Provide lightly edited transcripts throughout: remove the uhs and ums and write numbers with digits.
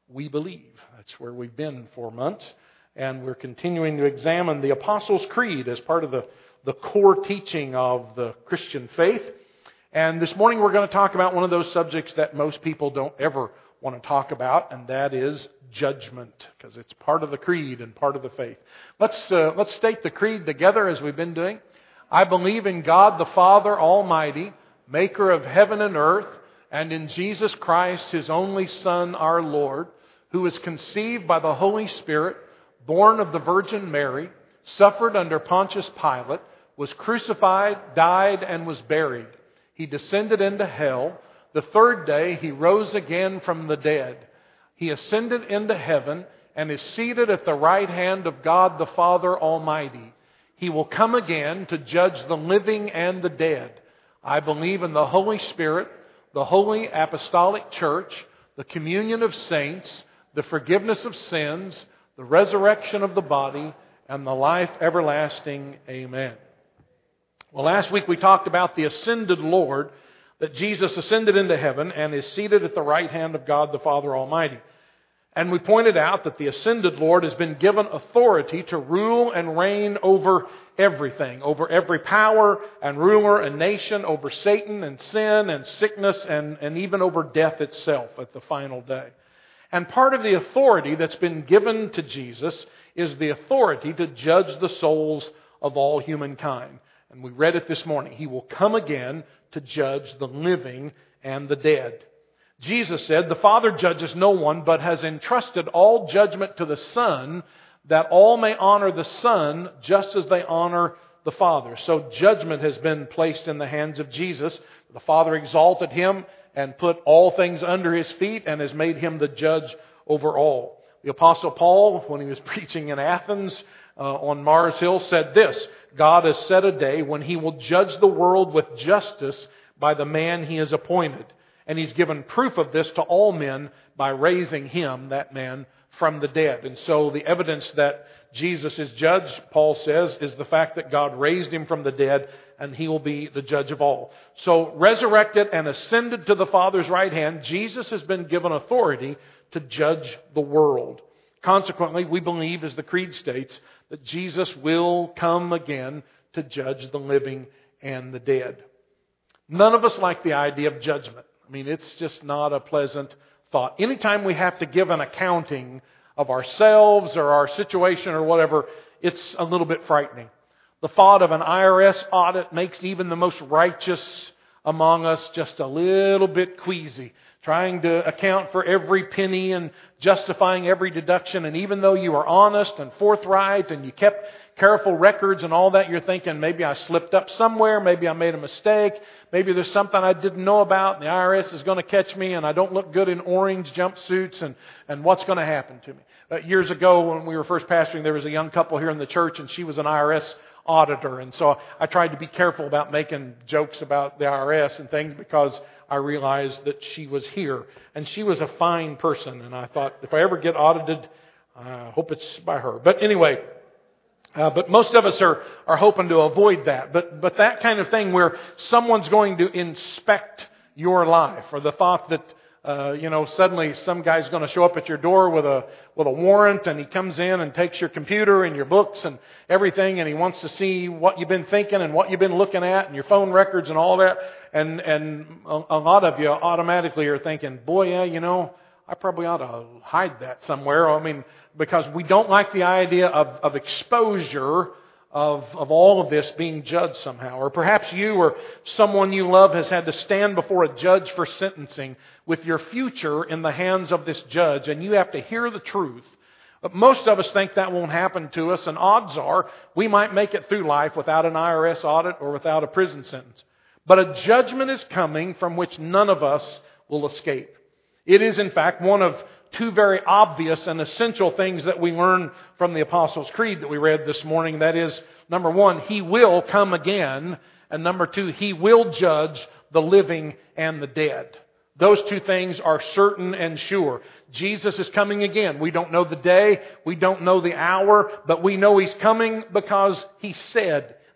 we believe. That's where we've been for months. And we're continuing to examine the Apostles' Creed as part of the core teaching of the Christian faith. And this morning we're going to talk about one of those subjects that most people don't ever want to talk about, and that is judgment, because it's part of the creed and part of the faith. Let's state the creed together as we've been doing. I believe in God the Father Almighty, maker of heaven and earth, and in Jesus Christ, His only Son, our Lord, who was conceived by the Holy Spirit, born of the Virgin Mary, suffered under Pontius Pilate, was crucified, died, and was buried. He descended into hell. The third day He rose again from the dead. He ascended into heaven and is seated at the right hand of God the Father Almighty. He will come again to judge the living and the dead. I believe in the Holy Spirit, the Holy Apostolic Church, the communion of saints, the forgiveness of sins, the resurrection of the body, and the life everlasting. Amen. Well, last week we talked about the ascended Lord, that Jesus ascended into heaven and is seated at the right hand of God the Father Almighty. And we pointed out that the ascended Lord has been given authority to rule and reign over everything, over every power and ruler and nation, over Satan and sin and sickness and even over death itself at the final day. And part of the authority that's been given to Jesus is the authority to judge the souls of all humankind. And we read it this morning. He will come again to judge the living and the dead. Jesus said, the Father judges no one, but has entrusted all judgment to the Son, that all may honor the Son just as they honor the Father. So judgment has been placed in the hands of Jesus. The Father exalted Him and put all things under His feet and has made Him the judge over all. The Apostle Paul, when he was preaching in Athens on Mars Hill, said this, God has set a day when He will judge the world with justice by the man He has appointed. And He's given proof of this to all men by raising Him, that man, from the dead. And so the evidence that Jesus is judge, Paul says, is the fact that God raised Him from the dead and He will be the judge of all. So resurrected and ascended to the Father's right hand, Jesus has been given authority to judge the world. Consequently, we believe, as the Creed states, that Jesus will come again to judge the living and the dead. None of us like the idea of judgment. I mean, it's just not a pleasant thought. Anytime we have to give an accounting of ourselves or our situation or whatever, it's a little bit frightening. The thought of an IRS audit makes even the most righteous among us just a little bit queasy. Trying to account for every penny and justifying every deduction. And even though you were honest and forthright and you kept careful records and all that, you're thinking, maybe I slipped up somewhere, maybe I made a mistake, maybe there's something I didn't know about and the IRS is going to catch me and I don't look good in orange jumpsuits and what's going to happen to me. Years ago when we were first pastoring, there was a young couple here in the church and she was an IRS auditor. And so I tried to be careful about making jokes about the IRS and things because I realized that she was here. And she was a fine person. And I thought, if I ever get audited, I hope it's by her. But anyway, but most of us are hoping to avoid that. But that kind of thing where someone's going to inspect your life, or the thought that suddenly some guy's going to show up at your door with a warrant, and he comes in and takes your computer and your books and everything, and he wants to see what you've been thinking and what you've been looking at and your phone records and all that. And a lot of you automatically are thinking, boy, yeah, I probably ought to hide that somewhere. I mean, because we don't like the idea of exposure of all of this being judged somehow. Or perhaps you or someone you love has had to stand before a judge for sentencing with your future in the hands of this judge, and you have to hear the truth. But most of us think that won't happen to us, and odds are we might make it through life without an IRS audit or without a prison sentence. But a judgment is coming from which none of us will escape. It is, in fact, one of two very obvious and essential things that we learn from the Apostles' Creed that we read this morning. That is, number one, He will come again. And number two, He will judge the living and the dead. Those two things are certain and sure. Jesus is coming again. We don't know the day. We don't know the hour. But we know He's coming because He said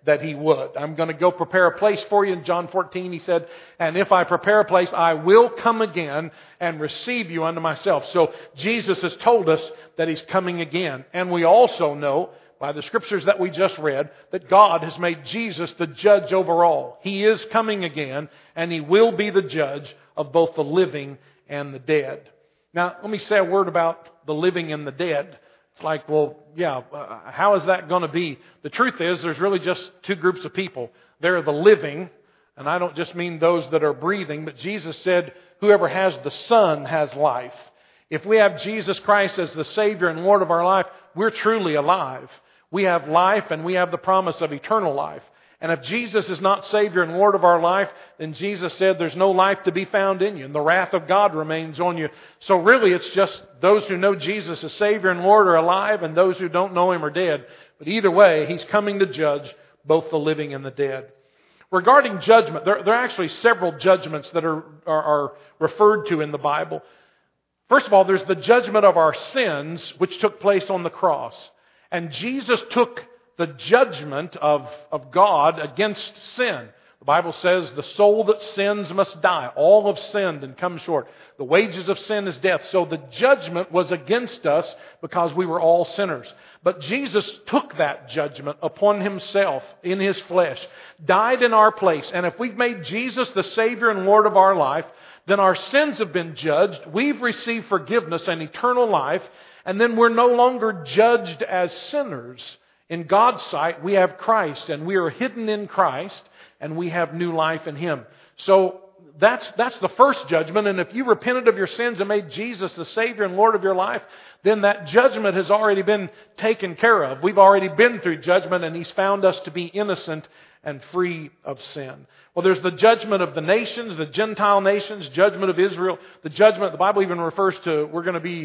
that He would. I'm going to go prepare a place for you. In John 14, He said, and if I prepare a place, I will come again and receive you unto myself. So Jesus has told us that He's coming again. And we also know, by the Scriptures that we just read, that God has made Jesus the judge over all. He is coming again, and He will be the judge of both the living and the dead. Now, let me say a word about the living and the dead. It's like, well, yeah, how is that going to be? The truth is, there's really just two groups of people. There are the living, and I don't just mean those that are breathing, but Jesus said, whoever has the Son has life. If we have Jesus Christ as the Savior and Lord of our life, we're truly alive. We have life, and we have the promise of eternal life. And if Jesus is not Savior and Lord of our life, then Jesus said there's no life to be found in you, and the wrath of God remains on you. So really it's just those who know Jesus as Savior and Lord are alive, and those who don't know Him are dead. But either way, He's coming to judge both the living and the dead. Regarding judgment, there are actually several judgments that are referred to in the Bible. First of all, there's the judgment of our sins, which took place on the cross. And Jesus took the judgment of God against sin. The Bible says the soul that sins must die. All have sinned and come short. The wages of sin is death. So the judgment was against us because we were all sinners. But Jesus took that judgment upon Himself in His flesh, died in our place. And if we've made Jesus the Savior and Lord of our life, then our sins have been judged. We've received forgiveness and eternal life. And then we're no longer judged as sinners. In God's sight, we have Christ, and we are hidden in Christ, and we have new life in Him. So that's the first judgment. And if you repented of your sins and made Jesus the Savior and Lord of your life, then that judgment has already been taken care of. We've already been through judgment, and He's found us to be innocent and free of sin. Well, there's the judgment of the nations, the Gentile nations, judgment of Israel. The judgment, the Bible even refers to, we're going to be,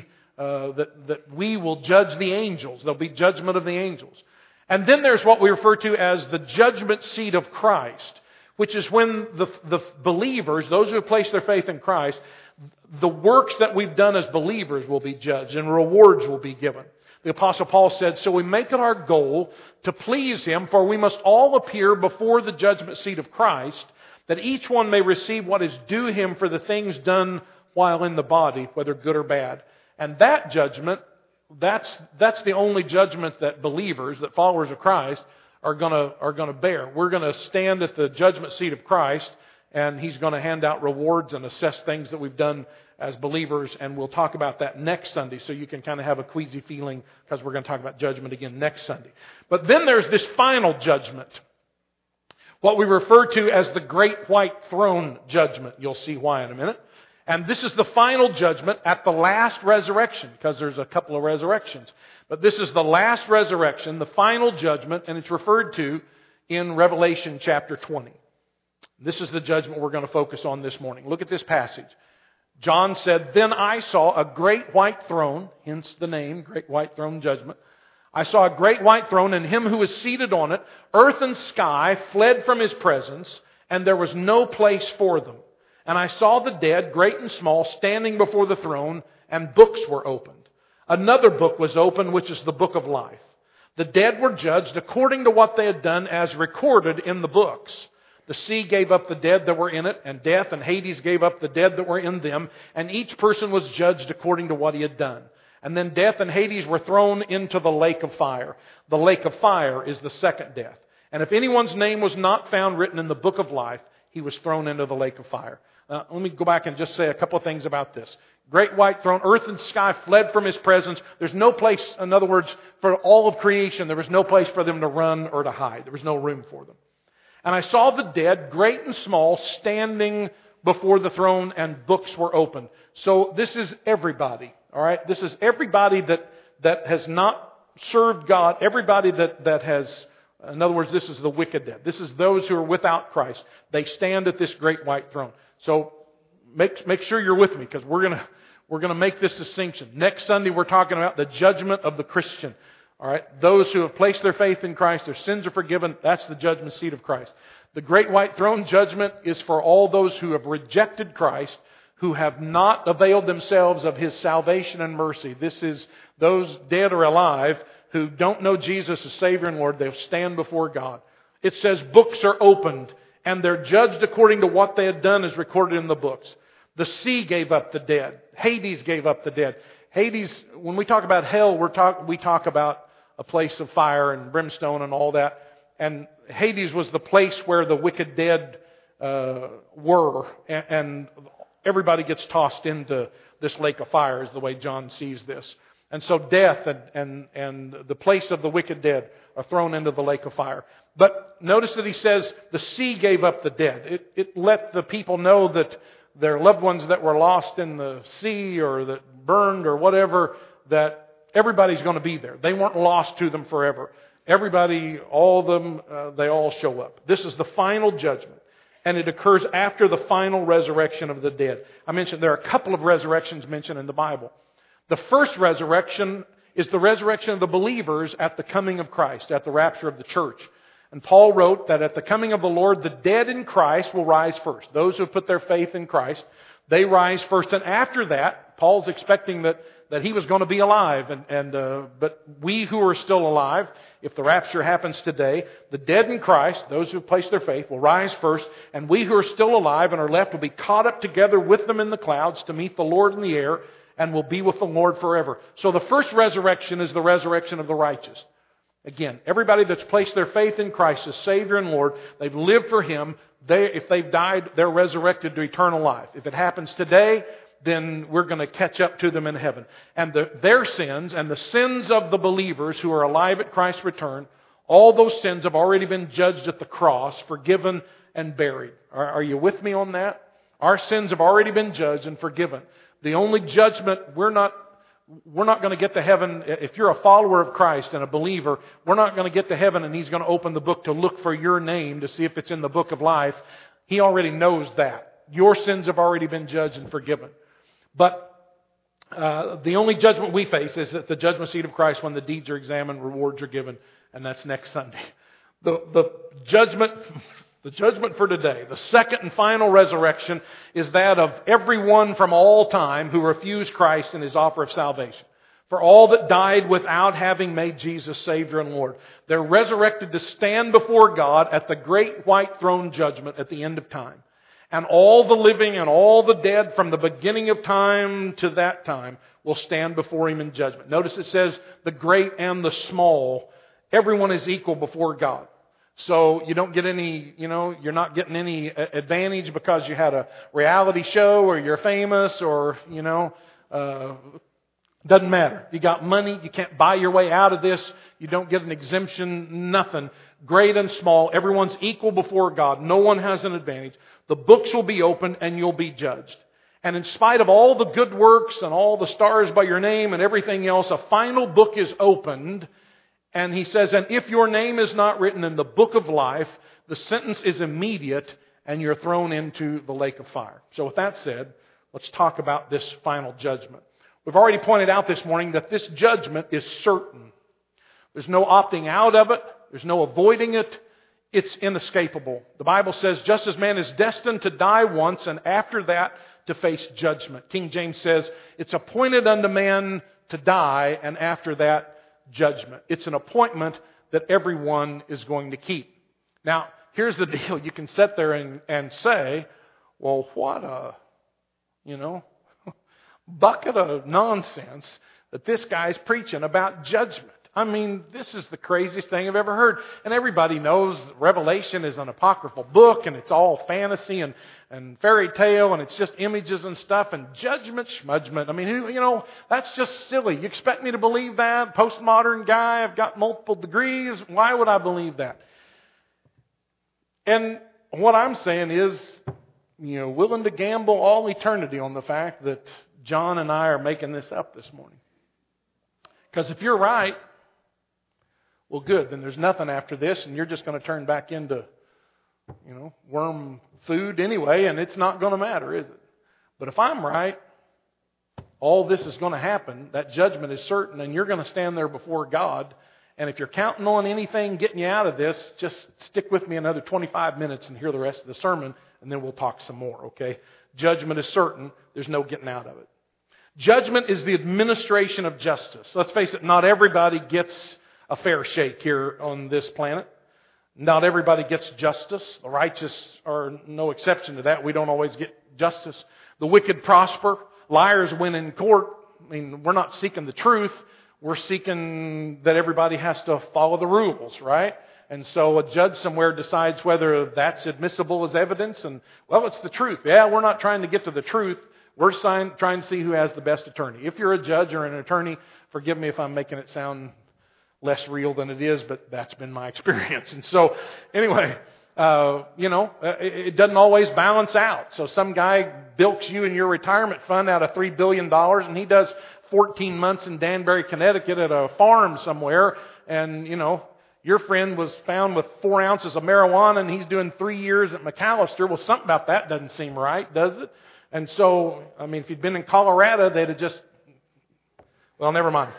that we will judge the angels. There'll be judgment of the angels. And then there's what we refer to as the judgment seat of Christ, which is when the believers, those who have placed their faith in Christ, the works that we've done as believers will be judged and rewards will be given. The Apostle Paul said, so we make it our goal to please Him, for we must all appear before the judgment seat of Christ, that each one may receive what is due him for the things done while in the body, whether good or bad. And that judgment, that's the only judgment that believers, that followers of Christ, are going to bear. We're going to stand at the judgment seat of Christ, and He's going to hand out rewards and assess things that we've done as believers, and we'll talk about that next Sunday, so you can kind of have a queasy feeling, because we're going to talk about judgment again next Sunday. But then there's this final judgment, what we refer to as the Great White Throne Judgment. You'll see why in a minute. And this is the final judgment at the last resurrection, because there's a couple of resurrections. But this is the last resurrection, the final judgment, and it's referred to in Revelation chapter 20. This is the judgment we're going to focus on this morning. Look at this passage. John said, then I saw a great white throne, hence the name, Great White Throne Judgment. I saw a great white throne, and Him who was seated on it. Earth and sky fled from His presence, and there was no place for them. And I saw the dead, great and small, standing before the throne, and books were opened. Another book was opened, which is the book of life. The dead were judged according to what they had done, as recorded in the books. The sea gave up the dead that were in it, and death and Hades gave up the dead that were in them, and each person was judged according to what he had done. And then death and Hades were thrown into the lake of fire. The lake of fire is the second death. And if anyone's name was not found written in the book of life, he was thrown into the lake of fire. Let me go back and just say a couple of things about this. Great white throne, earth and sky fled from His presence. There's no place, in other words, for all of creation, there was no place for them to run or to hide. There was no room for them. And I saw the dead, great and small, standing before the throne, and books were opened. So this is everybody, all right? This is everybody that has not served God, everybody that has, in other words, this is the wicked dead. This is those who are without Christ. They stand at this great white throne. So make sure you're with me, because we're going to make this distinction. Next Sunday we're talking about the judgment of the Christian. All right, those who have placed their faith in Christ, their sins are forgiven. That's the judgment seat of Christ. The great white throne judgment is for all those who have rejected Christ, who have not availed themselves of His salvation and mercy. This is those dead or alive who don't know Jesus as Savior and Lord. They'll stand before God. It says books are opened and they're judged according to what they had done as recorded in the books. The sea gave up the dead. Hades gave up the dead. Hades, when we talk about hell, we talk about a place of fire and brimstone and all that. And Hades was the place where the wicked dead were. And everybody gets tossed into this lake of fire is the way John sees this. And so death and the place of the wicked dead are thrown into the lake of fire. But notice that he says the sea gave up the dead. It let the people know that their loved ones that were lost in the sea or that burned or whatever, that everybody's going to be there. They weren't lost to them forever. Everybody, all of them, they all show up. This is the final judgment. And it occurs after the final resurrection of the dead. I mentioned there are a couple of resurrections mentioned in the Bible. The first resurrection is the resurrection of the believers at the coming of Christ, at the rapture of the church. And Paul wrote that at the coming of the Lord, the dead in Christ will rise first. Those who put their faith in Christ, they rise first. And after that, Paul's expecting that he was going to be alive. But we who are still alive, if the rapture happens today, the dead in Christ, those who place their faith, will rise first. And we who are still alive and are left will be caught up together with them in the clouds to meet the Lord in the air and will be with the Lord forever. So the first resurrection is the resurrection of the righteous. Again, everybody that's placed their faith in Christ as Savior and Lord, they've lived for Him. If they've died, they're resurrected to eternal life. If it happens today, then we're going to catch up to them in heaven. And their sins and the sins of the believers who are alive at Christ's return, all those sins have already been judged at the cross, forgiven and buried. Are you with me on that? Our sins have already been judged and forgiven. The only judgment, we're not going to get to heaven. If you're a follower of Christ and a believer, we're not going to get to heaven and He's going to open the book to look for your name to see if it's in the book of life. He already knows that. Your sins have already been judged and forgiven. But the only judgment we face is at the judgment seat of Christ when the deeds are examined, rewards are given, and that's next Sunday. The judgment for today, the second and final resurrection, is that of everyone from all time who refused Christ and His offer of salvation. For all that died without having made Jesus Savior and Lord. They're resurrected to stand before God at the great white throne judgment at the end of time. And all the living and all the dead from the beginning of time to that time will stand before Him in judgment. Notice it says the great and the small. Everyone is equal before God. So you don't get any, you're not getting any advantage because you had a reality show or you're famous or, doesn't matter. You got money, you can't buy your way out of this. You don't get an exemption, nothing. Great and small, everyone's equal before God. No one has an advantage. The books will be opened and you'll be judged. And in spite of all the good works and all the stars by your name and everything else, a final book is opened. And he says, and if your name is not written in the book of life, the sentence is immediate and you're thrown into the lake of fire. So with that said, let's talk about this final judgment. We've already pointed out this morning that this judgment is certain. There's no opting out of it. There's no avoiding it. It's inescapable. The Bible says, just as man is destined to die once and after that to face judgment. King James says, it's appointed unto man to die and after that judgment. It's an appointment that everyone is going to keep. Now, here's the deal. You can sit there and say, well, what a, bucket of nonsense that this guy's preaching about judgment. I mean, this is the craziest thing I've ever heard. And everybody knows Revelation is an apocryphal book and it's all fantasy and fairy tale and it's just images and stuff and judgment, schmudgment. I mean, that's just silly. You expect me to believe that? Postmodern guy, I've got multiple degrees. Why would I believe that? And what I'm saying is, willing to gamble all eternity on the fact that John and I are making this up this morning. Because if you're right, well, good. Then there's nothing after this, and you're just going to turn back into, worm food anyway, and it's not going to matter, is it? But if I'm right, all this is going to happen. That judgment is certain, and you're going to stand there before God. And if you're counting on anything getting you out of this, just stick with me another 25 minutes and hear the rest of the sermon, and then we'll talk some more, okay? Judgment is certain. There's no getting out of it. Judgment is the administration of justice. Let's face it, not everybody gets a fair shake here on this planet. Not everybody gets justice. The righteous are no exception to that. We don't always get justice. The wicked prosper. Liars win in court. I mean, we're not seeking the truth. We're seeking that everybody has to follow the rules, right? And so a judge somewhere decides whether that's admissible as evidence. And, well, it's the truth. Yeah, we're not trying to get to the truth. We're trying to see who has the best attorney. If you're a judge or an attorney, forgive me if I'm making it sound less real than it is, but that's been my experience. And so, anyway, it doesn't always balance out. So some guy bilks you in your retirement fund out of $3 billion, and he does 14 months in Danbury, Connecticut at a farm somewhere, and, your friend was found with 4 ounces of marijuana, and he's doing 3 years at McAllister. Well, something about that doesn't seem right, does it? And so, if you'd been in Colorado, they'd have just... Well, never mind.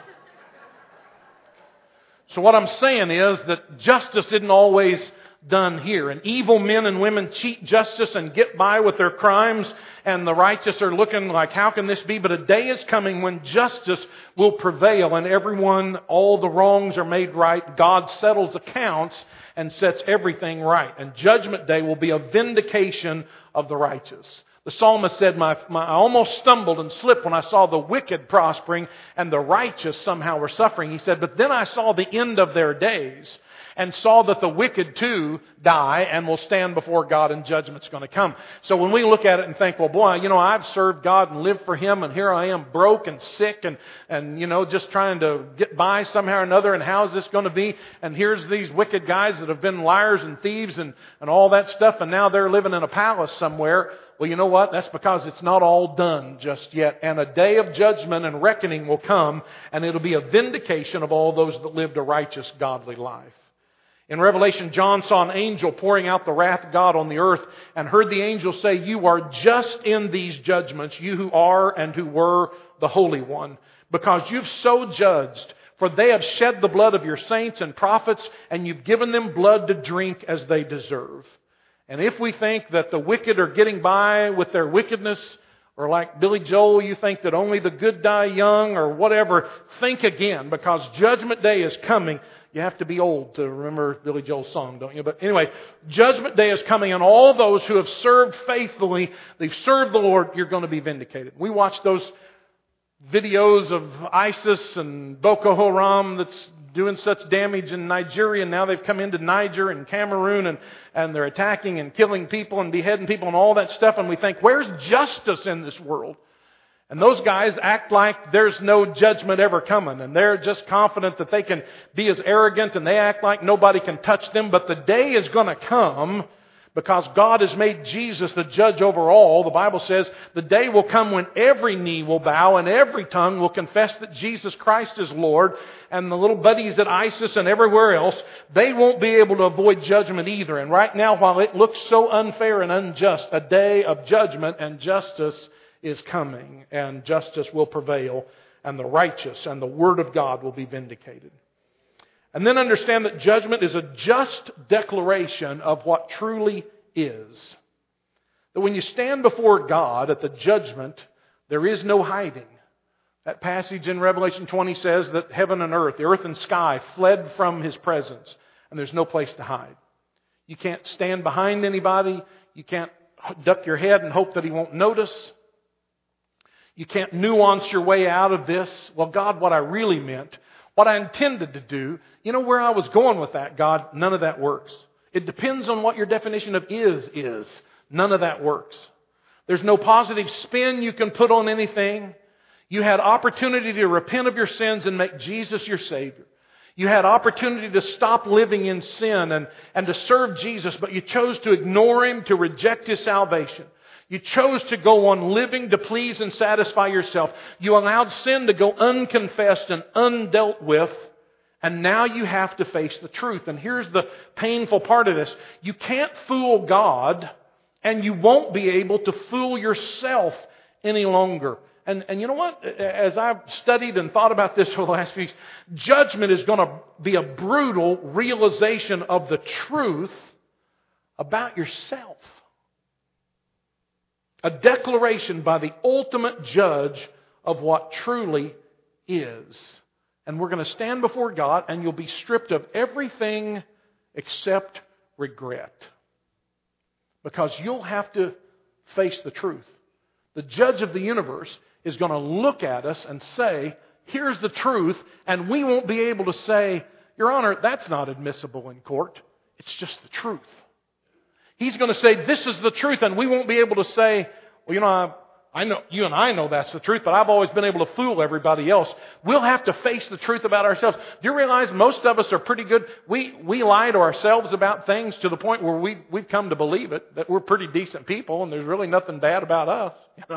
So what I'm saying is that justice isn't always done here. And evil men and women cheat justice and get by with their crimes. And the righteous are looking like, how can this be? But a day is coming when justice will prevail and all the wrongs are made right. God settles accounts and sets everything right. And Judgment Day will be a vindication of the righteous. The psalmist said, I almost stumbled and slipped when I saw the wicked prospering and the righteous somehow were suffering. He said, but then I saw the end of their days and saw that the wicked too die and will stand before God and judgment's going to come. So when we look at it and think, well, boy, I've served God and lived for Him, and here I am broke and sick and just trying to get by somehow or another, and how's this going to be? And here's these wicked guys that have been liars and thieves and all that stuff, and now they're living in a palace somewhere. Well, you know what? That's because it's not all done just yet. And a day of judgment and reckoning will come, and it'll be a vindication of all those that lived a righteous, godly life. In Revelation, John saw an angel pouring out the wrath of God on the earth and heard the angel say, you are just in these judgments, you who are and who were the Holy One, because you've so judged. For they have shed the blood of your saints and prophets, and you've given them blood to drink as they deserve. And if we think that the wicked are getting by with their wickedness, or like Billy Joel, you think that only the good die young or whatever, think again, because Judgment Day is coming. You have to be old to remember Billy Joel's song, don't you? But anyway, Judgment Day is coming, and all those who have served faithfully, they've served the Lord, you're going to be vindicated. We watch those videos of ISIS and Boko Haram that's doing such damage in Nigeria, and now they've come into Niger and Cameroon, and they're attacking and killing people and beheading people and all that stuff, and we think, where's justice in this world? And those guys act like there's no judgment ever coming, and they're just confident that they can be as arrogant, and they act like nobody can touch them. But the day is going to come, because God has made Jesus the judge over all. The Bible says the day will come when every knee will bow and every tongue will confess that Jesus Christ is Lord. And the little buddies at ISIS and everywhere else, they won't be able to avoid judgment either. And right now, while it looks so unfair and unjust, a day of judgment and justice is coming. And justice will prevail, and the righteous and the Word of God will be vindicated. And then understand that judgment is a just declaration of what truly is. That when you stand before God at the judgment, there is no hiding. That passage in Revelation 20 says that heaven and earth, the earth and sky, fled from His presence, and there's no place to hide. You can't stand behind anybody. You can't duck your head and hope that He won't notice. You can't nuance your way out of this. Well, God, what I really meant, what I intended to do, where I was going with that, God, none of that works. It depends on what your definition of is. None of that works. There's no positive spin you can put on anything. You had opportunity to repent of your sins and make Jesus your Savior. You had opportunity to stop living in sin and to serve Jesus, but you chose to ignore Him, to reject His salvation. You chose to go on living to please and satisfy yourself. You allowed sin to go unconfessed and undealt with. And now you have to face the truth. And here's the painful part of this. You can't fool God, and you won't be able to fool yourself any longer. And you know what? As I've studied and thought about this for the last few weeks, judgment is going to be a brutal realization of the truth about yourself. A declaration by the ultimate judge of what truly is. And we're going to stand before God, and you'll be stripped of everything except regret. Because you'll have to face the truth. The judge of the universe is going to look at us and say, here's the truth, and we won't be able to say, Your Honor, that's not admissible in court. It's just the truth. He's going to say, this is the truth, and we won't be able to say, well, I know you and I know that's the truth, but I've always been able to fool everybody else. We'll have to face the truth about ourselves. Do you realize most of us are pretty good? We lie to ourselves about things to the point where we've come to believe it, that we're pretty decent people and there's really nothing bad about us,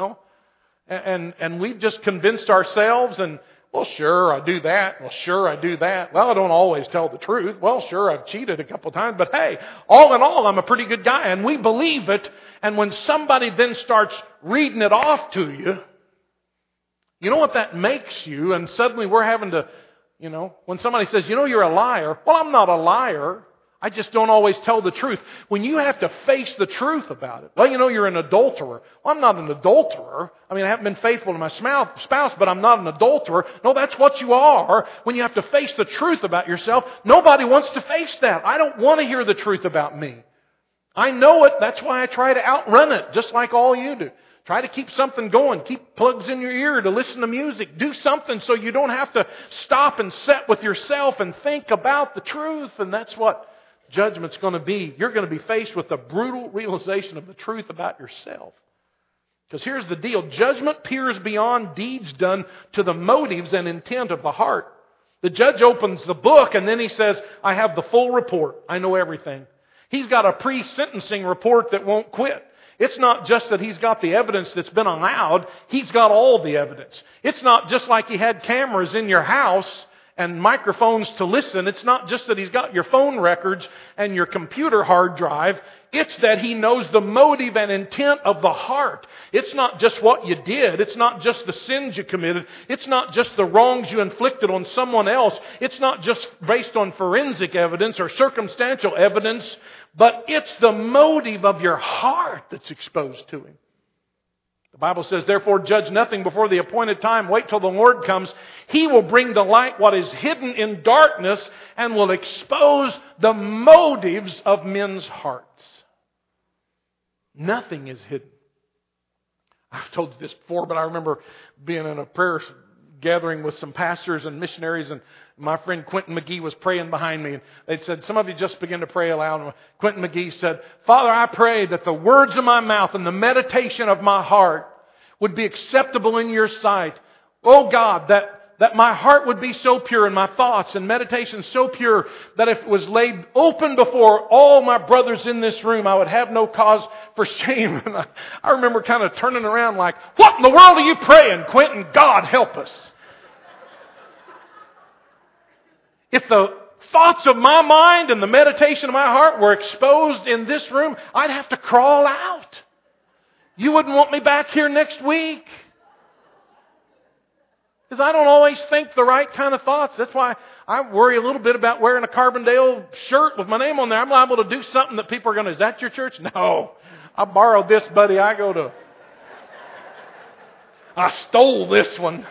And we've just convinced ourselves and, well, sure, I do that. Well, sure, I do that. Well, I don't always tell the truth. Well, sure, I've cheated a couple times. But hey, all in all, I'm a pretty good guy. And we believe it. And when somebody then starts reading it off to you, you know what that makes you? And suddenly we're having to, when somebody says, you're a liar. Well, I'm not a liar. I just don't always tell the truth. When you have to face the truth about it. Well, you're an adulterer. Well, I'm not an adulterer. I haven't been faithful to my spouse, but I'm not an adulterer. No, that's what you are. When you have to face the truth about yourself, nobody wants to face that. I don't want to hear the truth about me. I know it. That's why I try to outrun it, just like all you do. Try to keep something going. Keep plugs in your ear to listen to music. Do something so you don't have to stop and sit with yourself and think about the truth. And that's what judgment's going to be. You're going to be faced with the brutal realization of the truth about yourself. Because here's the deal. Judgment peers beyond deeds done to the motives and intent of the heart. The judge opens the book and then he says, I have the full report. I know everything. He's got a pre-sentencing report that won't quit. It's not just that he's got the evidence that's been allowed. He's got all the evidence. It's not just like he had cameras in your house and microphones to listen. It's not just that he's got your phone records and your computer hard drive. It's that he knows the motive and intent of the heart. It's not just what you did. It's not just the sins you committed. It's not just the wrongs you inflicted on someone else. It's not just based on forensic evidence or circumstantial evidence, but it's the motive of your heart that's exposed to him. The Bible says, therefore judge nothing before the appointed time. Wait till the Lord comes. He will bring to light what is hidden in darkness and will expose the motives of men's hearts. Nothing is hidden. I've told you this before, but I remember being in a prayer gathering with some pastors and missionaries, and my friend Quentin McGee was praying behind me. And they'd said, some of you just begin to pray aloud. And Quentin McGee said, Father, I pray that the words of my mouth and the meditation of my heart would be acceptable in your sight. Oh God, that my heart would be so pure and my thoughts and meditation so pure that if it was laid open before all my brothers in this room, I would have no cause for shame. And I remember kind of turning around like, what in the world are you praying, Quentin? God help us. If the thoughts of my mind and the meditation of my heart were exposed in this room, I'd have to crawl out. You wouldn't want me back here next week. Because I don't always think the right kind of thoughts. That's why I worry a little bit about wearing a Carbondale shirt with my name on there. I'm liable to do something that people are going to, is that your church? No. I borrowed this, buddy. I stole this one.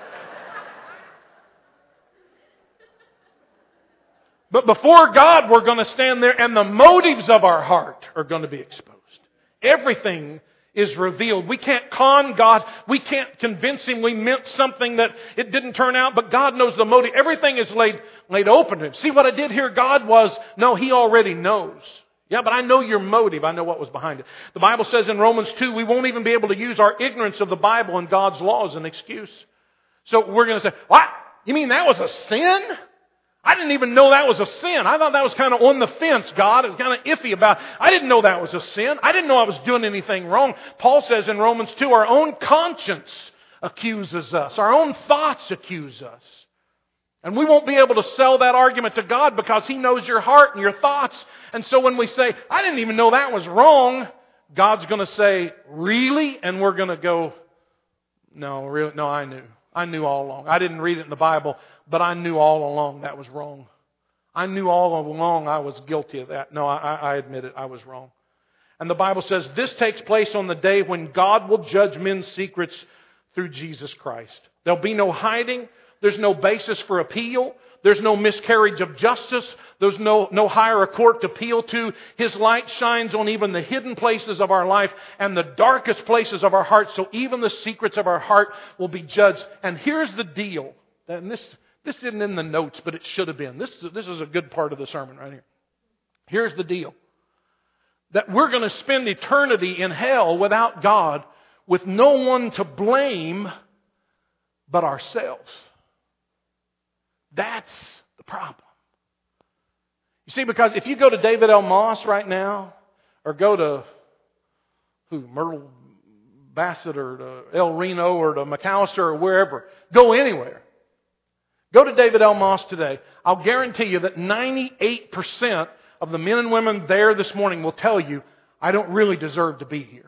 But before God, we're going to stand there and the motives of our heart are going to be exposed. Everything is revealed. We can't con God. We can't convince Him we meant something that it didn't turn out, but God knows the motive. Everything is laid open to Him. See what I did here? God was, no, He already knows. Yeah, but I know your motive. I know what was behind it. The Bible says in Romans 2, we won't even be able to use our ignorance of the Bible and God's law as an excuse. So we're going to say, what? You mean that was a sin? I didn't even know that was a sin. I thought that was kind of on the fence, God. It was kind of iffy about it. I didn't know that was a sin. I didn't know I was doing anything wrong. Paul says in Romans 2, our own conscience accuses us. Our own thoughts accuse us. And we won't be able to sell that argument to God because He knows your heart and your thoughts. And so when we say, I didn't even know that was wrong, God's going to say, really? And we're going to go, no, really, no, I knew. I knew all along. I didn't read it in the Bible, but I knew all along that was wrong. I knew all along I was guilty of that. No, I admit it. I was wrong. And the Bible says this takes place on the day when God will judge men's secrets through Jesus Christ. There'll be no hiding. There's no basis for appeal. There's no miscarriage of justice. There's no higher court to appeal to. His light shines on even the hidden places of our life and the darkest places of our heart, so even the secrets of our heart will be judged. And here's the deal. And this isn't in the notes, but it should have been. This is a good part of the sermon right here. Here's the deal. That we're going to spend eternity in hell without God with no one to blame but ourselves. That's the problem. You see, because if you go to David L. Moss right now, or go to Myrtle Bassett or to El Reno or to McAllister or wherever, go anywhere. Go to David L. Moss today. I'll guarantee you that 98% of the men and women there this morning will tell you, I don't really deserve to be here.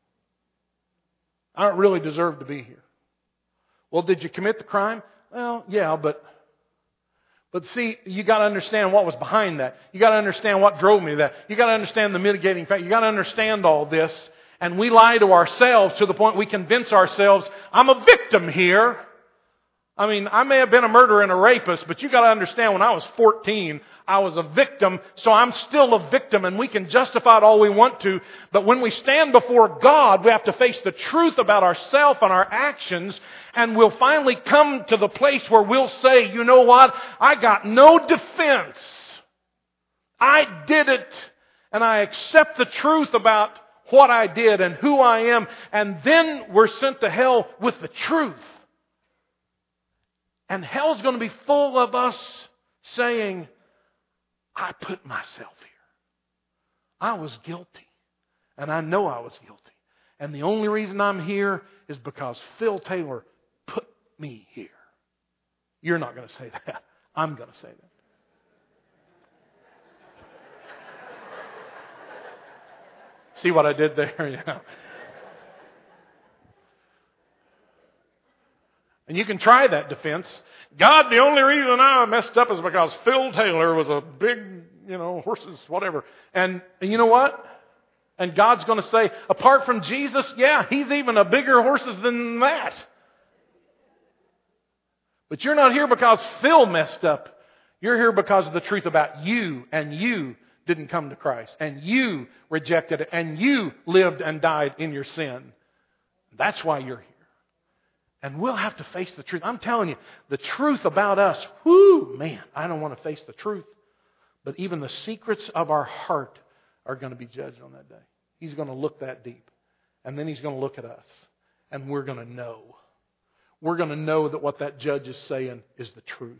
I don't really deserve to be here. Well, did you commit the crime? Well, yeah, but see, you got to understand what was behind that. You got to understand what drove me to that. You got to understand the mitigating factor. You got to understand all this. And we lie to ourselves to the point we convince ourselves, I'm a victim here. I mean, I may have been a murderer and a rapist, but you got to understand, when I was 14, I was a victim, so I'm still a victim, and we can justify it all we want to. But when we stand before God, we have to face the truth about ourselves and our actions, and we'll finally come to the place where we'll say, you know what? I got no defense. I did it, and I accept the truth about what I did and who I am, and then we're sent to hell with the truth. And hell's going to be full of us saying, I put myself here. I was guilty. And I know I was guilty. And the only reason I'm here is because Phil Taylor put me here. You're not going to say that. I'm going to say that. See what I did there? Yeah. And you can try that defense. God, the only reason I messed up is because Phil Taylor was a big, horses, whatever. And you know what? And God's going to say, apart from Jesus, yeah, He's even a bigger horses than that. But you're not here because Phil messed up. You're here because of the truth about you, and you didn't come to Christ, and you rejected it, and you lived and died in your sin. That's why you're here. And we'll have to face the truth. I'm telling you, the truth about us, man, I don't want to face the truth. But even the secrets of our heart are going to be judged on that day. He's going to look that deep. And then He's going to look at us. And we're going to know. We're going to know that what that judge is saying is the truth.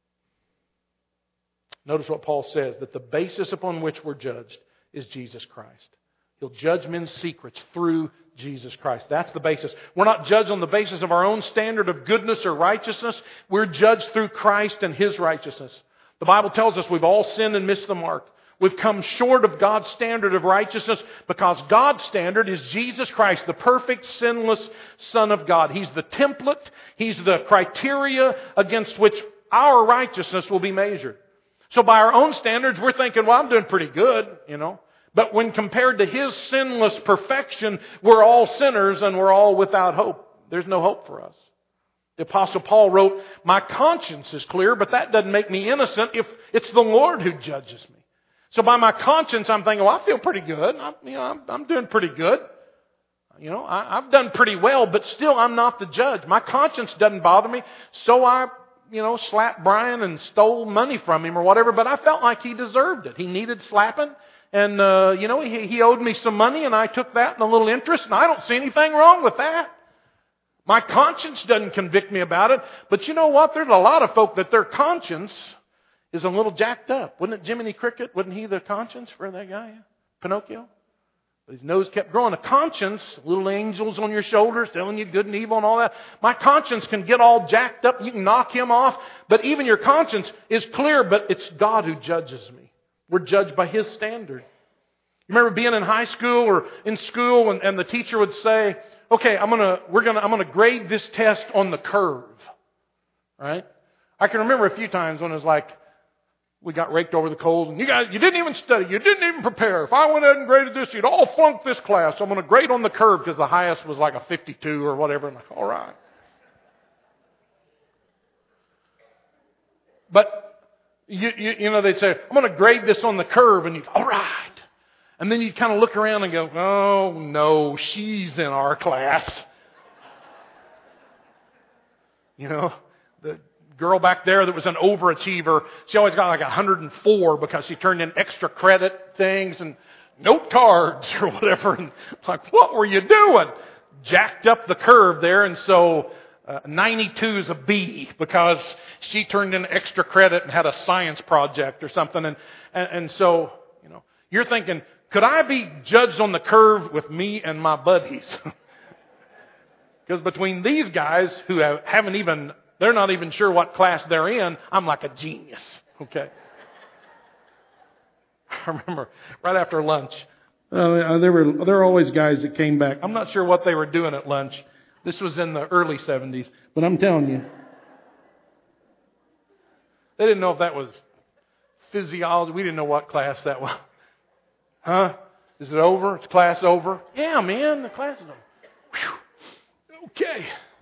Notice what Paul says, that the basis upon which we're judged is Jesus Christ. He'll judge men's secrets through Jesus Christ. That's the basis. We're not judged on the basis of our own standard of goodness or righteousness. We're judged through Christ and His righteousness. The Bible tells us we've all sinned and missed the mark. We've come short of God's standard of righteousness because God's standard is Jesus Christ, the perfect, sinless Son of God. He's the template. He's the criteria against which our righteousness will be measured. So by our own standards, we're thinking, well, I'm doing pretty good, But when compared to His sinless perfection, we're all sinners and we're all without hope. There's no hope for us. The Apostle Paul wrote, my conscience is clear, but that doesn't make me innocent if it's the Lord who judges me. So by my conscience, I'm thinking, well, I feel pretty good. I'm doing pretty good. I've done pretty well, but still I'm not the judge. My conscience doesn't bother me. So I slapped Brian and stole money from him or whatever, but I felt like he deserved it. He needed slapping. And, he owed me some money and I took that and a little interest, and I don't see anything wrong with that. My conscience doesn't convict me about it. But you know what? There's a lot of folk that their conscience is a little jacked up. Wasn't it Jiminy Cricket? Wasn't he the conscience for that guy? Pinocchio? But his nose kept growing. A conscience, little angels on your shoulders telling you good and evil and all that. My conscience can get all jacked up. You can knock him off. But even your conscience is clear, but it's God who judges me. We're judged by His standard. You remember being in high school or in school and the teacher would say, okay, I'm gonna grade this test on the curve. Right? I can remember a few times when it was like, we got raked over the coals, and you didn't even study, you didn't even prepare. If I went ahead and graded this, you'd all flunk this class. So I'm going to grade on the curve because the highest was like a 52 or whatever. And I'm like, all right. But, you know, they'd say, I'm going to grade this on the curve. And you'd go, all right. And then you'd kind of look around and go, oh, no, she's in our class. You know, the girl back there that was an overachiever, she always got like 104 because she turned in extra credit things and note cards or whatever. And like, what were you doing? Jacked up the curve there, and so 92 is a B because she turned in extra credit and had a science project or something. And so, you know, you're thinking, could I be judged on the curve with me and my buddies? Because between these guys who they're not even sure what class they're in, I'm like a genius. Okay. I remember right after lunch, there were always guys that came back. I'm not sure what they were doing at lunch. This was in the early 70s, but I'm telling you, they didn't know if that was physiology. We didn't know what class that was. Huh? Is it over? Is class over? Yeah, man, the class is over. Whew. Okay.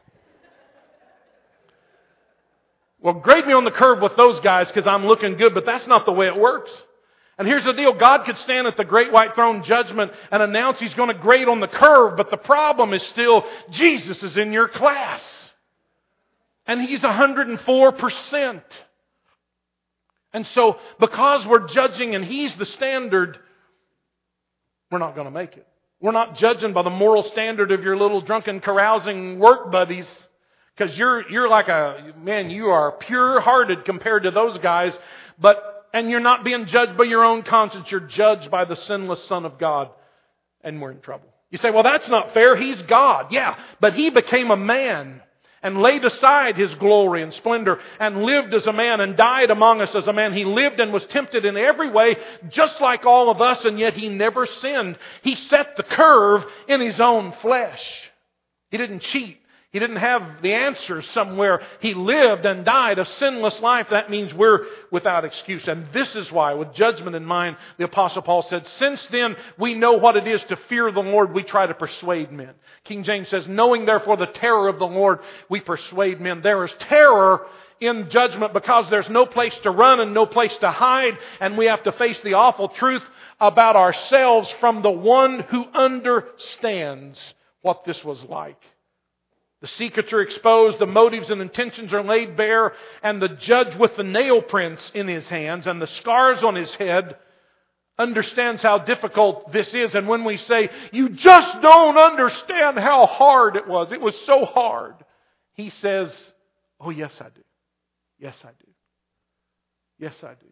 Well, grade me on the curve with those guys because I'm looking good, but that's not the way it works. And here's the deal. God could stand at the great white throne judgment and announce He's going to grade on the curve, but the problem is still Jesus is in your class. And He's 104%. And so because we're judging and He's the standard, we're not going to make it. We're not judging by the moral standard of your little drunken carousing work buddies. Because you're like you are pure-hearted compared to those guys, and you're not being judged by your own conscience. You're judged by the sinless Son of God, and we're in trouble. You say, well, that's not fair. He's God. Yeah, but He became a man and laid aside His glory and splendor and lived as a man and died among us as a man. He lived and was tempted in every way, just like all of us, and yet He never sinned. He set the curve in His own flesh. He didn't cheat. He didn't have the answers somewhere. He lived and died a sinless life. That means we're without excuse. And this is why, with judgment in mind, the Apostle Paul said, since then we know what it is to fear the Lord, we try to persuade men. King James says, knowing therefore the terror of the Lord, we persuade men. There is terror in judgment because there's no place to run and no place to hide. And we have to face the awful truth about ourselves from the one who understands what this was like. The secrets are exposed, the motives and intentions are laid bare, and the judge with the nail prints in his hands and the scars on his head understands how difficult this is. And when we say, you just don't understand how hard it was so hard, he says, oh, yes, I do. Yes, I do. Yes, I do.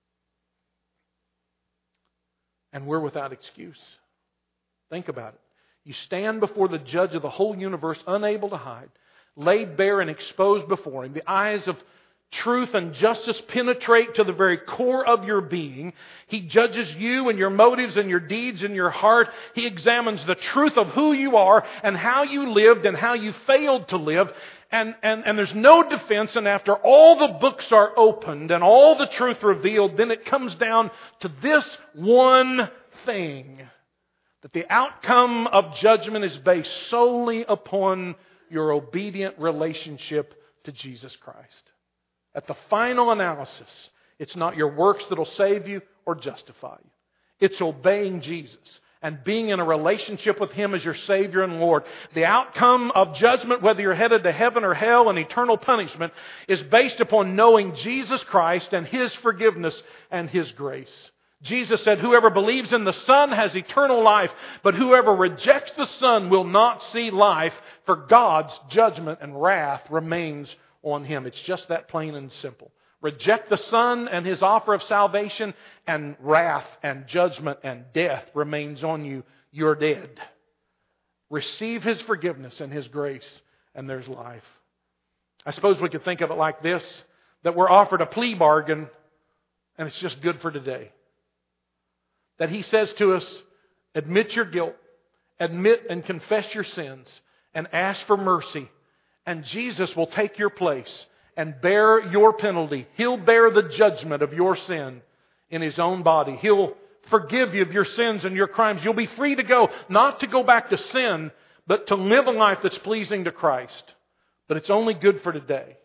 And we're without excuse. Think about it. You stand before the judge of the whole universe, unable to hide, laid bare and exposed before Him. The eyes of truth and justice penetrate to the very core of your being. He judges you and your motives and your deeds and your heart. He examines the truth of who you are and how you lived and how you failed to live. And there's no defense. And after all the books are opened and all the truth revealed, then it comes down to this one thing. That the outcome of judgment is based solely upon your obedient relationship to Jesus Christ. At the final analysis, it's not your works that'll save you or justify you. It's obeying Jesus and being in a relationship with Him as your Savior and Lord. The outcome of judgment, whether you're headed to heaven or hell and eternal punishment, is based upon knowing Jesus Christ and His forgiveness and His grace. Jesus said, whoever believes in the Son has eternal life, but whoever rejects the Son will not see life, for God's judgment and wrath remains on him. It's just that plain and simple. Reject the Son and His offer of salvation, and wrath and judgment and death remains on you. You're dead. Receive His forgiveness and His grace, and there's life. I suppose we could think of it like this, that we're offered a plea bargain, and it's just good for today. That He says to us, admit your guilt, admit and confess your sins, and ask for mercy. And Jesus will take your place and bear your penalty. He'll bear the judgment of your sin in His own body. He'll forgive you of your sins and your crimes. You'll be free to go, not to go back to sin, but to live a life that's pleasing to Christ. But it's only good for today.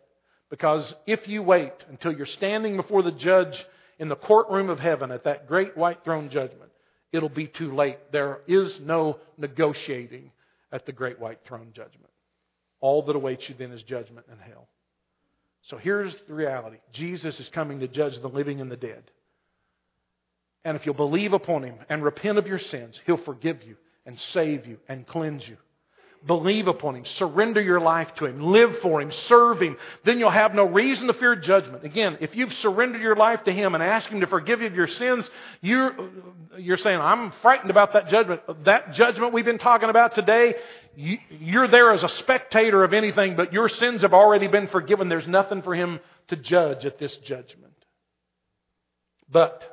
Because if you wait until you're standing before the judge in the courtroom of heaven at that great white throne judgment, it'll be too late. There is no negotiating at the great white throne judgment. All that awaits you then is judgment and hell. So here's the reality. Jesus is coming to judge the living and the dead. And if you'll believe upon Him and repent of your sins, He'll forgive you and save you and cleanse you. Believe upon Him. Surrender your life to Him. Live for Him. Serve Him. Then you'll have no reason to fear judgment. Again, if you've surrendered your life to Him and asked Him to forgive you of your sins, you're saying, I'm frightened about that judgment. That judgment we've been talking about today, you're there as a spectator of anything, but your sins have already been forgiven. There's nothing for Him to judge at this judgment. But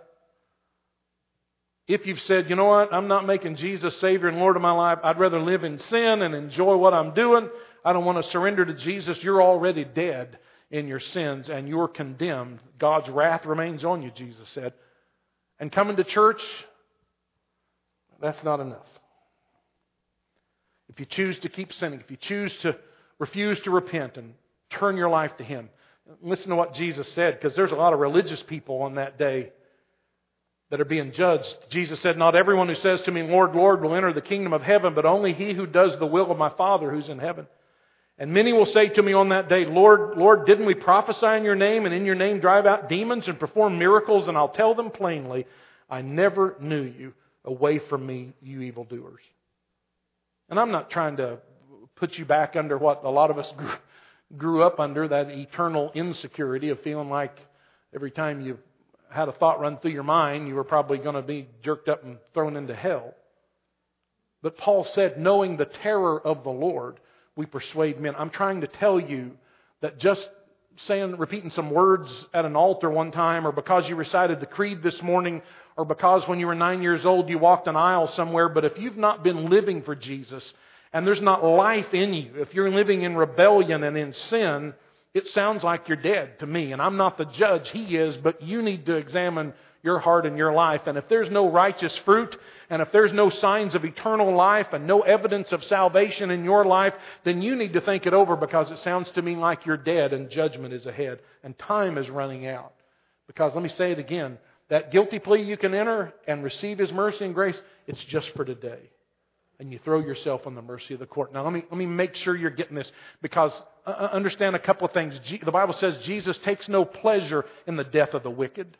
if you've said, you know what, I'm not making Jesus Savior and Lord of my life, I'd rather live in sin and enjoy what I'm doing, I don't want to surrender to Jesus, you're already dead in your sins and you're condemned. God's wrath remains on you, Jesus said. And coming to church, that's not enough. If you choose to keep sinning, if you choose to refuse to repent and turn your life to Him, listen to what Jesus said, because there's a lot of religious people on that day that are being judged. Jesus said, not everyone who says to me, Lord, Lord, will enter the kingdom of heaven, but only he who does the will of my Father who's in heaven. And many will say to me on that day, Lord, Lord, didn't we prophesy in your name and in your name drive out demons and perform miracles? And I'll tell them plainly, I never knew you. Away from me, you evildoers. And I'm not trying to put you back under what a lot of us grew up under, that eternal insecurity of feeling like every time you had a thought run through your mind, you were probably going to be jerked up and thrown into hell. But Paul said, knowing the terror of the Lord, we persuade men. I'm trying to tell you that just repeating some words at an altar one time, or because you recited the creed this morning, or because when you were 9 years old you walked an aisle somewhere, but if you've not been living for Jesus, and there's not life in you, if you're living in rebellion and in sin, it sounds like you're dead to me. And I'm not the judge, He is, but you need to examine your heart and your life. And if there's no righteous fruit, and if there's no signs of eternal life and no evidence of salvation in your life, then you need to think it over, because it sounds to me like you're dead and judgment is ahead and time is running out. Because let me say it again, that guilty plea you can enter and receive His mercy and grace, it's just for today. And you throw yourself on the mercy of the court. Now let me make sure you're getting this, because understand a couple of things. The Bible says Jesus takes no pleasure in the death of the wicked.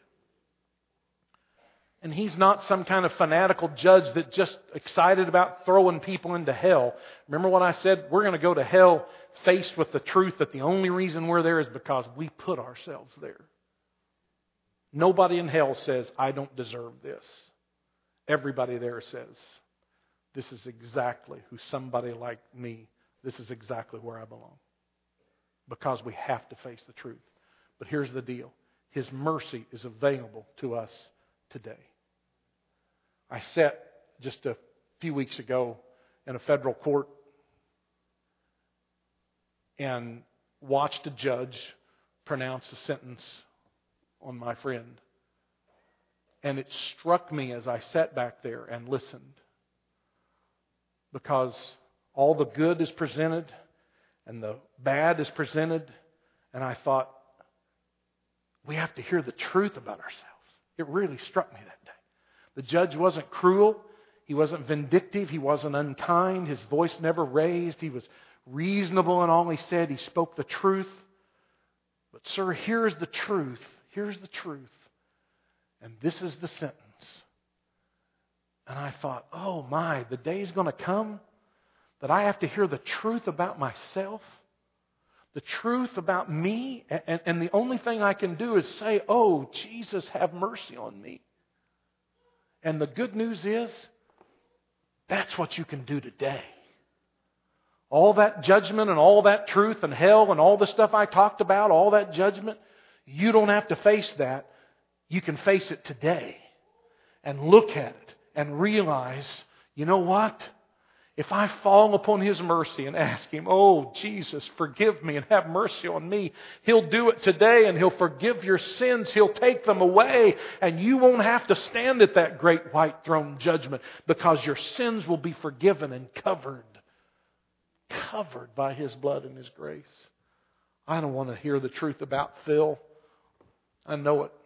And He's not some kind of fanatical judge that's just excited about throwing people into hell. Remember what I said? We're going to go to hell faced with the truth that the only reason we're there is because we put ourselves there. Nobody in hell says, I don't deserve this. Everybody there says, this is exactly who somebody like me, this is exactly where I belong. Because we have to face the truth. But here's the deal. His mercy is available to us today. I sat just a few weeks ago in a federal court and watched a judge pronounce a sentence on my friend. And it struck me as I sat back there and listened, because all the good is presented and the bad is presented, and I thought, we have to hear the truth about ourselves. It really struck me that day. The judge wasn't cruel. He wasn't vindictive. He wasn't unkind. His voice never raised. He was reasonable in all he said. He spoke the truth. But sir, here's the truth. Here's the truth. And this is the sentence. And I thought, oh my, the day's going to come that I have to hear the truth about myself. The truth about me. And the only thing I can do is say, oh, Jesus, have mercy on me. And the good news is, that's what you can do today. All that judgment and all that truth and hell and all the stuff I talked about, all that judgment, you don't have to face that. You can face it today and look at it and realize, you know what? If I fall upon His mercy and ask Him, oh, Jesus, forgive me and have mercy on me, He'll do it today and He'll forgive your sins. He'll take them away, and you won't have to stand at that great white throne judgment, because your sins will be forgiven and covered by His blood and His grace. I don't want to hear the truth about Phil. I know it.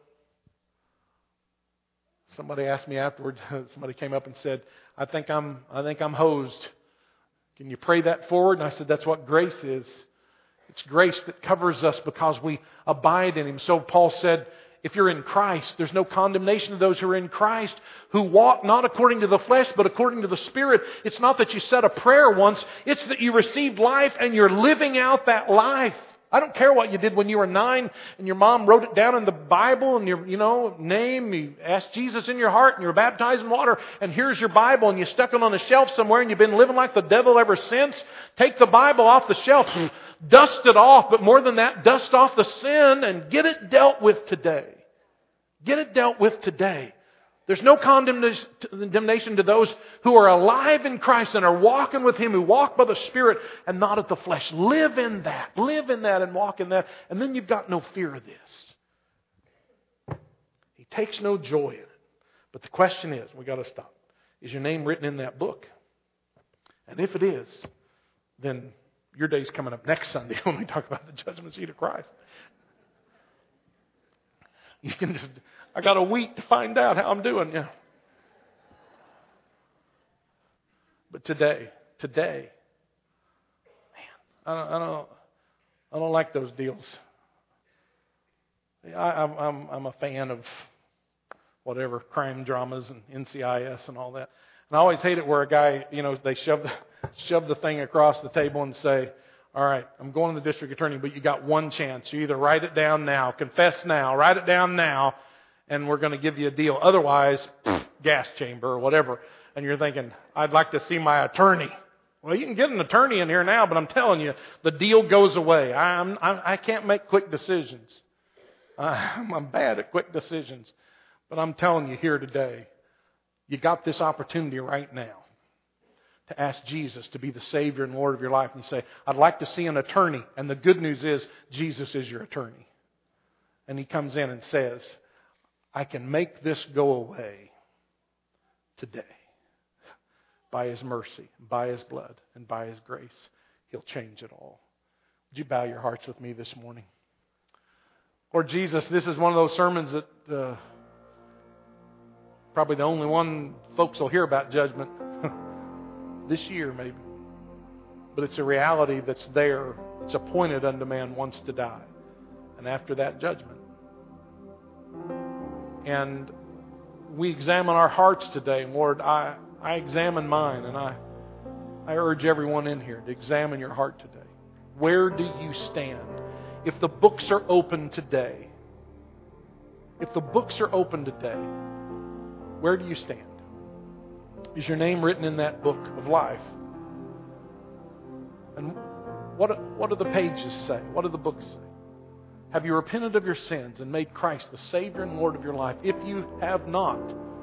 Somebody asked me afterwards, somebody came up and said, I think I'm hosed. Can you pray that forward? And I said, that's what grace is. It's grace that covers us because we abide in Him. So Paul said, if you're in Christ, there's no condemnation of those who are in Christ, who walk not according to the flesh, but according to the Spirit. It's not that you said a prayer once. It's that you received life and you're living out that life. I don't care what you did when you were 9 and your mom wrote it down in the Bible and your, name. You asked Jesus in your heart and you were baptized in water. And here's your Bible and you stuck it on a shelf somewhere and you've been living like the devil ever since. Take the Bible off the shelf. Dust it off. But more than that, dust off the sin and get it dealt with today. Get it dealt with today. There's no condemnation to those who are alive in Christ and are walking with Him, who walk by the Spirit and not of the flesh. Live in that. Live in that and walk in that. And then you've got no fear of this. He takes no joy in it. But the question is, we got to stop. Is your name written in that book? And if it is, then your day's coming up next Sunday when we talk about the judgment seat of Christ. You can just... I got a week to find out how I'm doing. Yeah. But today, man, I don't like those deals. I'm a fan of whatever crime dramas and NCIS and all that. And I always hate it where a guy, they shove the thing across the table and say, all right, I'm going to the district attorney, but you got one chance. You either write it down now, confess now, write it down now, and we're going to give you a deal. Otherwise, gas chamber or whatever. And you're thinking, I'd like to see my attorney. Well, you can get an attorney in here now, but I'm telling you, the deal goes away. I can't make quick decisions. I'm bad at quick decisions. But I'm telling you here today, you got this opportunity right now to ask Jesus to be the Savior and Lord of your life. And you say, I'd like to see an attorney. And the good news is, Jesus is your attorney. And He comes in and says, I can make this go away today. By His mercy, by His blood, and by His grace. He'll change it all. Would you bow your hearts with me this morning? Lord Jesus, this is one of those sermons that probably the only one folks will hear about judgment this year maybe. But it's a reality that's there. It's appointed unto man once to die. And after that, judgment. And we examine our hearts today. Lord, I examine mine, and I urge everyone in here to examine your heart today. Where do you stand? If the books are open today, where do you stand? Is your name written in that book of life? And what do the pages say? What do the books say? Have you repented of your sins and made Christ the Savior and Lord of your life? If you have not,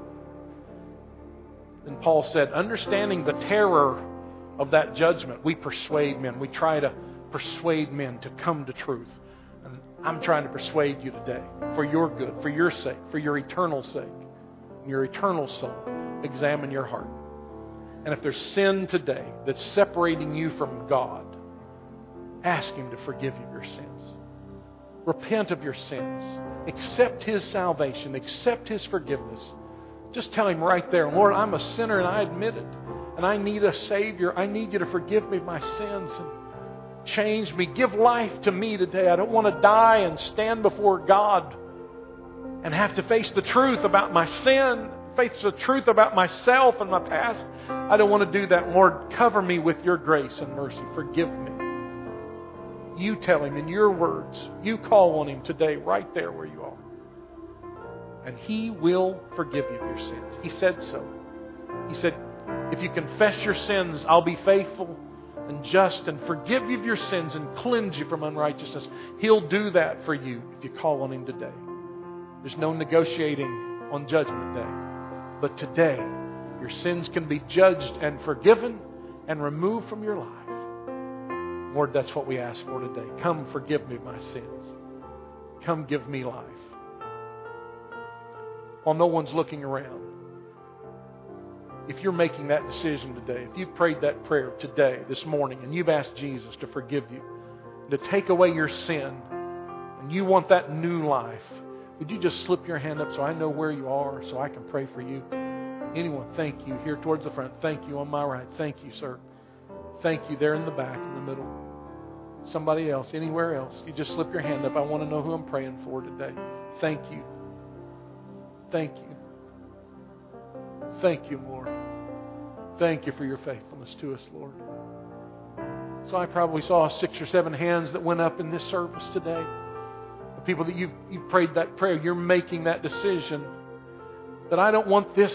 then Paul said, understanding the terror of that judgment, we persuade men. We try to persuade men to come to truth. And I'm trying to persuade you today for your good, for your sake, for your eternal sake, your eternal soul. Examine your heart. And if there's sin today that's separating you from God, ask Him to forgive you your sins. Repent of your sins. Accept His salvation. Accept His forgiveness. Just tell Him right there, Lord, I'm a sinner and I admit it. And I need a Savior. I need you to forgive me my sins and change me. Give life to me today. I don't want to die and stand before God and have to face the truth about my sin, face the truth about myself and my past. I don't want to do that. Lord, cover me with your grace and mercy. Forgive me. You tell Him in your words. You call on Him today right there where you are. And He will forgive you your sins. He said so. He said, if you confess your sins, I'll be faithful and just and forgive you of your sins and cleanse you from unrighteousness. He'll do that for you if you call on Him today. There's no negotiating on Judgment Day. But today, your sins can be judged and forgiven and removed from your life. Lord, that's what we ask for today. Come forgive me my sins. Come give me life. While no one's looking around, if you're making that decision today, if you've prayed that prayer today, this morning, and you've asked Jesus to forgive you, to take away your sin, and you want that new life, would you just slip your hand up so I know where you are, so I can pray for you? Anyone, thank you. Here towards the front, thank you. On my right, thank you, sir. Thank you. There in the back, in the middle. Somebody else, anywhere else. You just slip your hand up. I want to know who I'm praying for today. Thank you. Thank you. Thank you, Lord. Thank you for your faithfulness to us, Lord. So I probably saw 6 or 7 hands that went up in this service today. The people that you've prayed that prayer, you're making that decision that I don't want this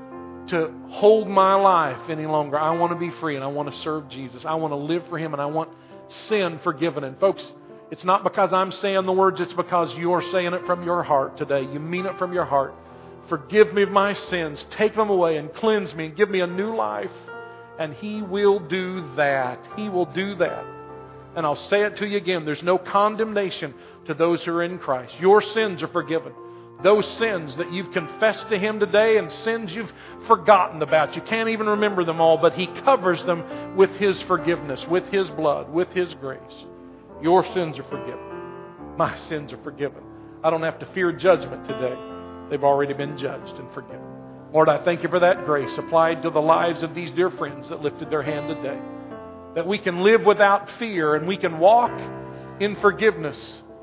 to hold my life any longer. I want to be free and I want to serve Jesus. I want to live for Him and I want sin forgiven. And folks, it's not because I'm saying the words, it's because you're saying it from your heart today. You mean it from your heart. Forgive me of my sins, take them away and cleanse me and give me a new life. And He will do that. He will do that. And I'll say it to you again, there's no condemnation to those who are in Christ. Your sins are forgiven. Those sins that you've confessed to Him today and sins you've forgotten about. You can't even remember them all, but He covers them with His forgiveness, with His blood, with His grace. Your sins are forgiven. My sins are forgiven. I don't have to fear judgment today. They've already been judged and forgiven. Lord, I thank You for that grace applied to the lives of these dear friends that lifted their hand today. That we can live without fear and we can walk in forgiveness.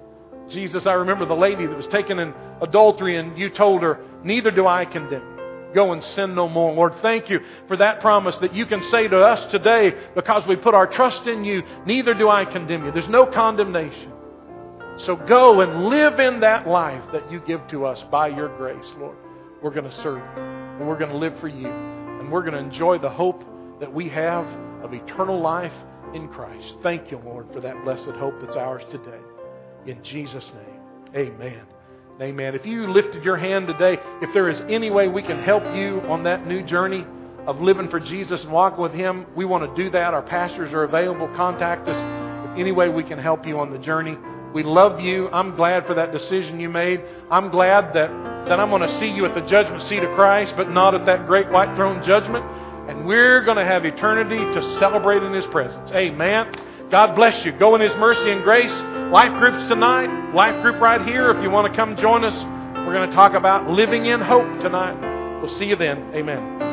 Jesus, I remember the lady that was taken in adultery and You told her, neither do I condemn you. Go and sin no more. Lord, thank You for that promise that You can say to us today because we put our trust in You, neither do I condemn you. There's no condemnation. So go and live in that life that You give to us by Your grace, Lord. We're going to serve You and we're going to live for You and we're going to enjoy the hope that we have of eternal life in Christ. Thank You, Lord, for that blessed hope that's ours today. In Jesus' name, amen. Amen. If you lifted your hand today, if there is any way we can help you on that new journey of living for Jesus and walking with Him, we want to do that. Our pastors are available. Contact us if any way we can help you on the journey. We love you. I'm glad for that decision you made. I'm glad that I'm going to see you at the judgment seat of Christ, but not at that great white throne judgment. And we're going to have eternity to celebrate in His presence. Amen. God bless you. Go in His mercy and grace. Life groups tonight. Life group right here. If you want to come join us, we're going to talk about living in hope tonight. We'll see you then. Amen.